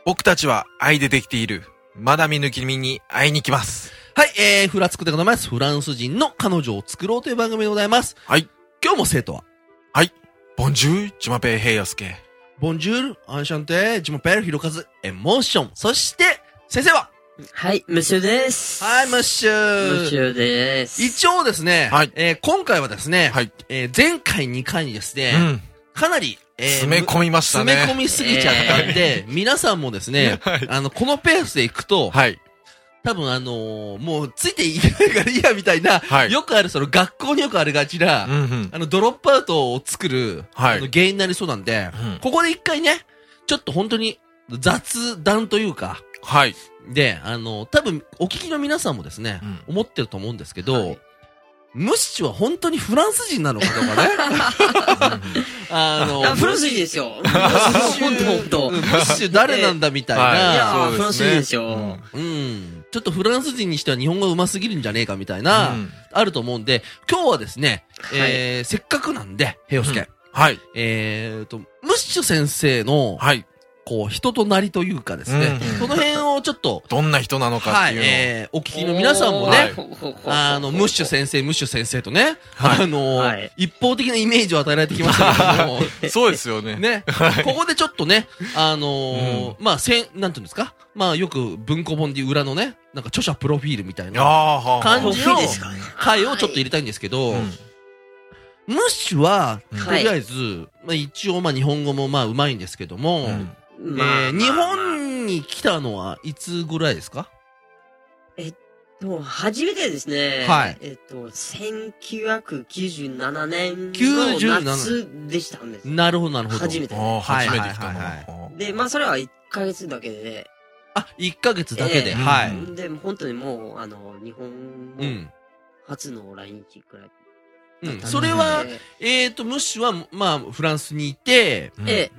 僕たちは愛でできている。まだ見ぬ君に会いに行きます。 はい、フラつくでございます。フランス人の彼女を作ろうという番組でございます。 はい。 今日も生徒ははい。ボンジュール、ジマペイヘイヤスケ。 ボンジュール、アンシャンテ、ジマペル、ヒロカズ、エモーション。そして、先生ははい、ムッシュです。 はい、ムッシュー。 ムッシュです。 一応ですね、 はい。 今回はですね、 はい。 前回2回にですね、かなり、 詰め込みましたね。 詰め込みすぎちゃったんで、皆さんもですね、 はい、 このペースでいくと、 はい。 多分もうついていけないからいいやみたいな、はい、よくある学校によくあるがちな、ドロップアウトを作る、原因になりそうなんで、ここで一回ね、ちょっと本当に雑談というか、 はい。 で、多分お聞きの皆さんもですね、思ってると思うんですけど、ムッシュは本当にフランス人なのかどうかね。 フランス人ですよ。本当。 ムッシュ誰なんだみたいな。 いや、フランス人ですよ。 ちょっとフランス人にしては日本語上手すぎるんじゃねえかみたいな、あると思うんで、今日はですね、せっかくなんで、ヘヨスケ。 はい。 ムッシュ先生の、はい。こう、人となりというかですね、その辺をちょっと、 どんな人なのかっていうのを、お聞きの皆さんもね、ムッシュ先生とね、一方的なイメージを与えられてきましたけども、 そうですよね。 ね、ここでちょっとね、まあ、なんていうんですか、まあ、よく文庫本で裏のね、なんか著者プロフィールみたいな感じの回をちょっと入れたいんですけど、ムッシュは、とりあえず、まあ一応まあ日本語もまあ上手いんですけども、日本に来たのはいつぐらいですか？ 初めてですね。 はい。 1997年の夏でしたんです。 なるほど、なるほど。 初めて。 初めて来たの。 で、まあそれは1ヶ月だけで。 1ヶ月だけで。はい。 で、本当にもう、日本初の来日くらい。 それは、ムッシュは、まあ、フランスにいて、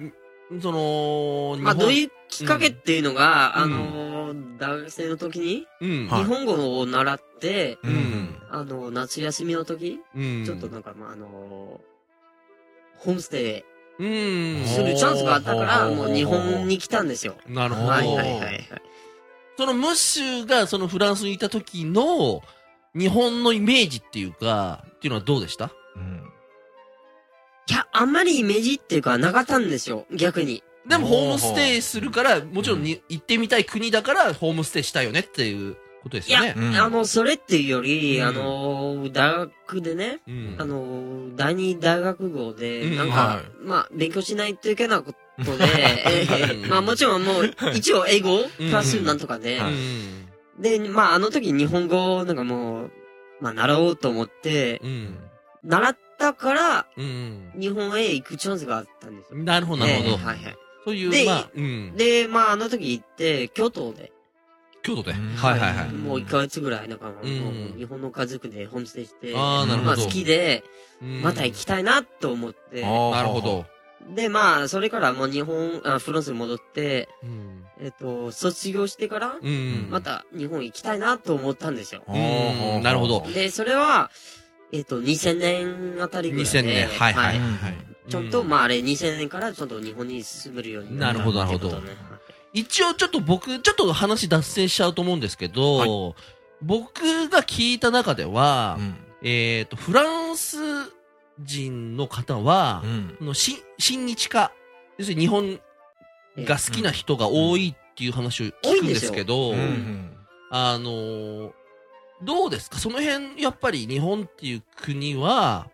まあ、どういうきっかけっていうのが、大学生の時に、日本語を習って、夏休みの時、ちょっとなんか、まあ、ホームステイ、するチャンスがあったから、もう日本に来たんですよ。 なるほど。 はい。 そのムッシュがそのフランスにいた時の、日本のイメージっていうか、っていうのはどうでした？ いや、あんまりイメージっていうかなかったんですよ、逆に。 でもホームステイするから、もちろん行ってみたい国だからホームステイしたいよねっていうことですよね。 いや、それっていうより、大学でね、第二大学号で、なんか、まあ、勉強しないといけないことで、まあもちろんもう、一応英語、プラスなんとかで、で、まあ時日本語をなんかもう、まあ習おうと思って、習ったから、日本へ行くチャンスがあったんですよ。 なるほど、なるほど。はい。そういう、 で、まあ時行って、京都で。 はい。 もう1ヶ月ぐらい、なんかもう、日本の家族でホームステイして、 なるほど。 まあ好きで、また行きたいなと思って。 なるほど。 で、まあ、それからもうフランスに戻って、卒業してから、また日本行きたいなと思ったんですよ。 なるほど。 で、それは、2000年あたりぐらいで。 2000年、はい。 ちょっと、まああれ2000年からちょっと日本に進めるようになるほど、なるほど。一応ちょっと僕、ちょっと話脱線しちゃうと思うんですけど、僕が聞いた中では、フランス人の方は、親日家、要するに日本が好きな人が多いっていう話を聞くんですけど、どうですかその辺、やっぱり日本っていう国は、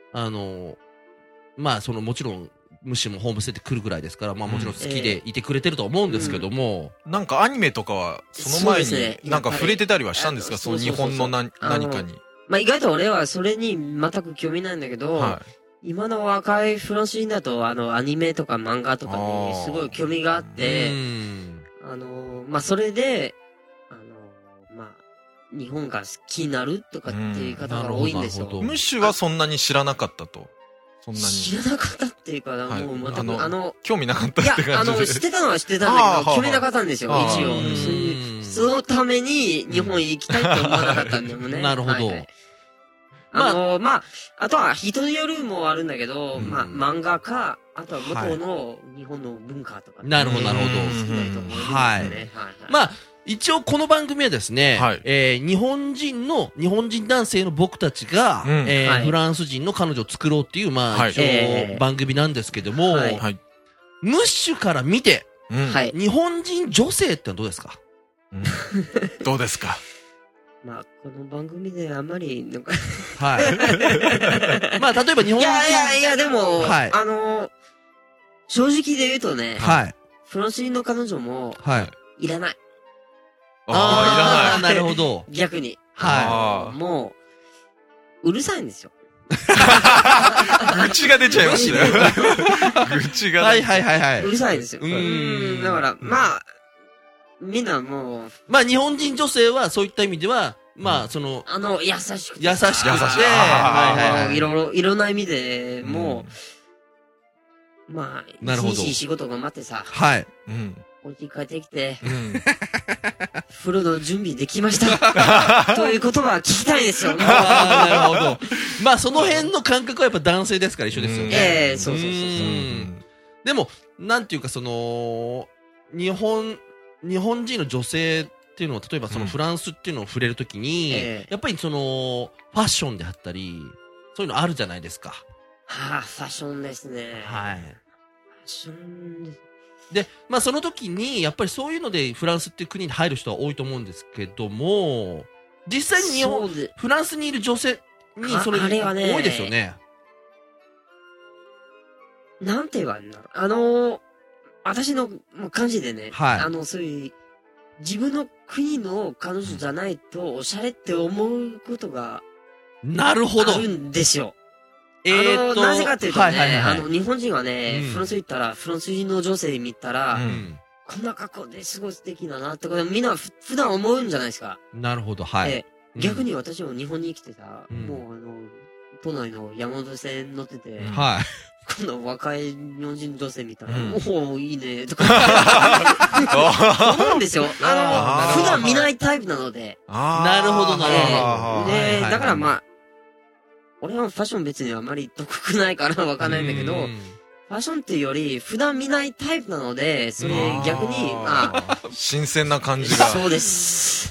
まあ、もちろん、ムッシュもホームステイって来るぐらいですから、まあもちろん好きでいてくれてると思うんですけども。 なんかアニメとかは、その前になんか触れてたりはしたんですかその日本の何かに。 まあ意外と俺はそれに全く興味ないんだけど、今の若いフランス人だと、アニメとか漫画とかにすごい興味があって、まあそれで、まあ、日本が好きになるとかっていう方が多いんですよ。 ムッシュはそんなに知らなかったと。そんなに。 知らなかったっていうか、もう全く興味なかったって感じで。 いや、知ってたのは知ってたんだけど、興味なかったんですよ、一応。そのために日本へ行きたいって思わなかったんだよね。 なるほど。 あとは人によるもあるんだけど、漫画か、あとは向こうの日本の文化とか。 なるほど、なるほど。はい。まあ、一応この番組はですね、日本人男性の僕たちが、フランス人の彼女を作ろうっていう、まあ、一応番組なんですけども、ムッシュから見て、日本人女性ってどうですか？ どうですか？ まあ、この番組であんまり、なんかはい。まあ、例えば日本人。 いや、でも、正直で言うとね、フランス人の彼女も、いらない。 いらない。なるほど。 逆に。もう、うるさいんですよ。 愚痴が出ちゃいましたよ。愚痴が。 はい。 うるさいですよ。だから、まあ、みんなもう。 まあ、日本人女性はそういった意味では、まあ、 優しくて。 優しくて。 いろんな意味で、もう、まあ、 なるほど。 仕事頑張ってさ。 はい。 お家帰ってきて、風呂の準備できました。ということは聞きたいですよ。 なるほど。まあ、その辺の感覚はやっぱ男性ですから一緒ですよね。 そう。 でも、なんていうか日本人の女性っていうのは、例えばフランスっていうのを触れるときに、やっぱりファッションであったり、そういうのあるじゃないですか。 ファッションですね。 はい。 ファッションです。 で、まあその時に、やっぱりそういうのでフランスっていう国に入る人は多いと思うんですけども、実際にフランスにいる女性に、 あれはね、 多いですよね。 なんて言われるんだろう。私の感じでね、そういう、自分の国の彼女じゃないと、おしゃれって思うことが、 なるほど。 あるんですよ。なぜかっていうとね、日本人はね、フランス行ったら、フランス人の女性見たら、こんな格好ですごい素敵だなってことみんな普段思うんじゃないですか。 なるほど、はい。 逆に私も日本に来てさ、もう都内の山手線乗ってて、この若い日本人女性見たら、おお、いいね、とか。思うんですよ。普段見ないタイプなので。 なるほど、なるほど。 で、だからまあ、俺はファッション別にあまり得意ないからわかんないんだけど、ファッションっていうより、普段見ないタイプなので、それ逆に、 新鮮な感じが。 そうです。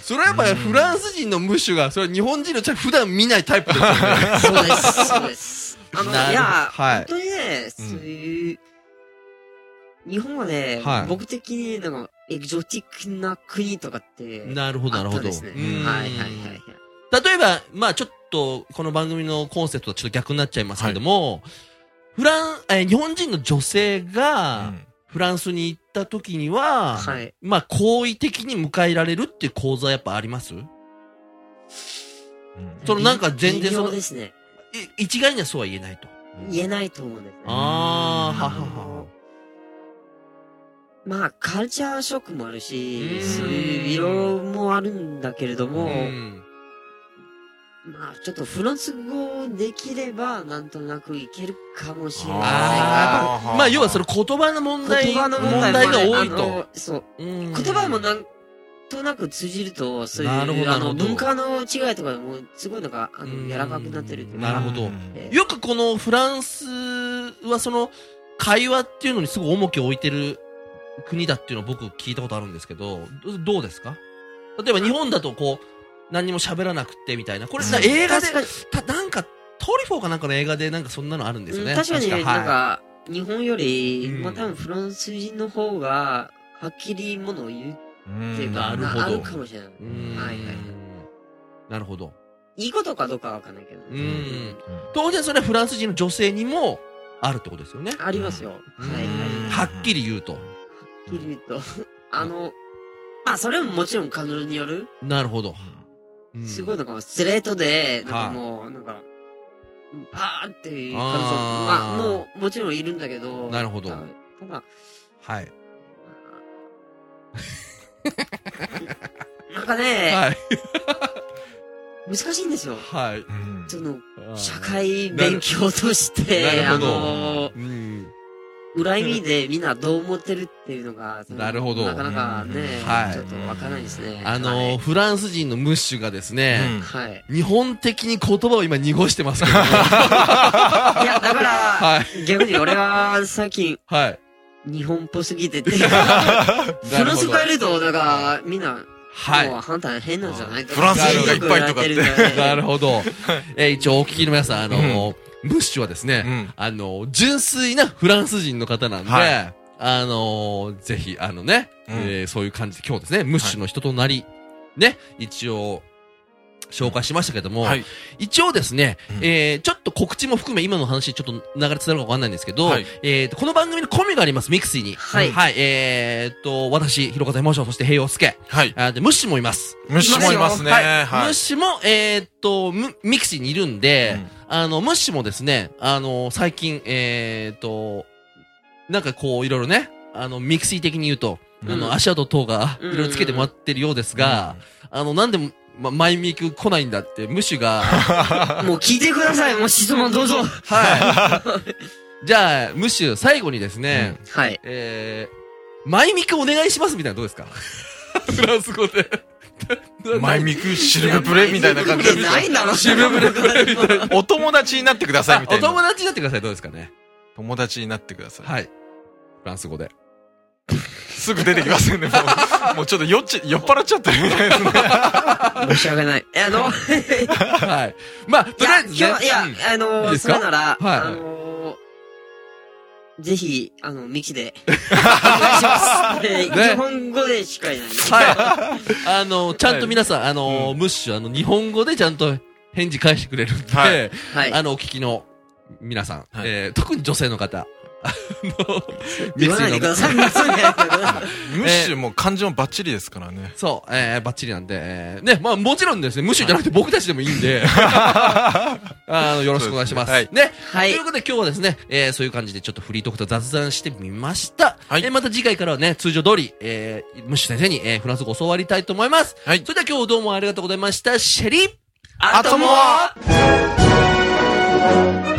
それはやっぱりフランス人のムッシュが、それは日本人の普段見ないタイプですよね。 そうです。いや、本当にね、そういう、日本はね、僕的になんか、エキゾティックな国とかって、 なるほど、なるほど。 ですね。 例えば、まあちょっと、この番組のコンセプトとちょっと逆になっちゃいますけども、日本人の女性が、フランスに行った時には、まあ好意的に迎えられるっていう構図はやっぱあります？なんか全然ですね。 一概にはそうは言えないと。 言えないと思うんですね。まあ、カルチャーショックもあるし、そういう色もあるんだけれども、まあ、ちょっとフランス語できれば、なんとなくいけるかもしれない。 まあ、要はその言葉の問題が多いと。 そう。言葉もなんとなく通じると、そういう文化の違いとかもすごいなんか柔らかくなってるっていうか。 なるほど。よくこのフランスはその会話っていうのにすごい重きを置いてる国だっていうのを僕聞いたことあるんですけど、どうですか？例えば日本だとこう何にも喋らなくてみたいな、これ映画でなんかトリフォーかなんかの映画でなんかそんなのあるんですよね。 確かになんか日本よりまあ多分フランス人の方がはっきりものを言うっていうか、あるかもしれない。 なるほど。 いいことかどうかはわかんないけど。 当然それはフランス人の女性にもあるってことですよね。 ありますよ。 はっきり言うと。 はっきり言うと。それももちろん彼女による。 なるほど。 すごいなんかストレートで、なんかもう、なんか、パーっていう彼女、まあもちろんいるんだけど。 なるほど。 ただ、 はい。 なんかね、難しいんですよ。 はい。 その、社会勉強として、 裏意味でみんなどう思ってるっていうのが、 なるほど。 なかなかね、 はい、 ちょっとわからないですね。 フランス人のムッシュがですね、 はい、 日本的に言葉を今濁してますけど。いや、だから、はい、逆に俺は最近、はい、日本っぽすぎてて、フランス帰ると、だから、みんな、はい。もう反対変なんじゃないかフランス人がいっぱいとかって。 なるほど。一応お聞きの皆さん、ムッシュはですね、純粋なフランス人の方なんで、はい、ぜひ、そういう感じで今日ですね、ムッシュの人となり、ね、一応、紹介しましたけども、はい、一応ですね、ちょっと告知も含め今の話ちょっと流れつながるかわかんないんですけど、はい、この番組のコミがあります、ミクシーに。はい。はい。私、広方エモーション、そして平洋介。はい。で、ムッシュもいます。 ムッシュもいますね。はい。 ムッシュも、ミクシーにいるんで、ムッシュもですね、最近、なんかこう、いろいろね、ミクシー的に言うと、足跡等が、いろいろつけてもらってるようですが、なんでも、マイミク来ないんだって、ムッシュが。 もう聞いてください、もう質問どうぞ。 はい。じゃあ、ムッシュ、最後にですね、 はい。 マイミクお願いしますみたいなどうですか？フランス語で。 マイミク、シルブプレみたいな感じで。 ないだろ、 シルブプレみたいな。 お友達になってくださいみたいな。 お友達になってください、どうですかね？ 友達になってください。 はい。フランス語で。 すぐ出てきますよね、もうちょっと酔っ払っちゃってるみたいですね。 申し訳ない。 はい。まあ、とりあえずね。いや、それなら、ぜひ、ミキで、お願いします。日本語でしかいない。 はい。ちゃんと皆さん、ムッシュ、日本語でちゃんと返事返してくれるんで、はい。お聞きの皆さん、特に女性の方、 言わないでください。ムッシュも漢字もバッチリですからね。 そう、バッチリなんで、ね、まあもちろんですね、ムッシュじゃなくて僕たちでもいいんで、よろしくお願いします。ね。はい。ということで今日はですね、そういう感じでちょっとフリートークと雑談してみました。はい。また次回からはね、通常通り、ムッシュ先生に、フランス語教わりたいと思います。はい。それでは今日どうもありがとうございました。シェリーアトモア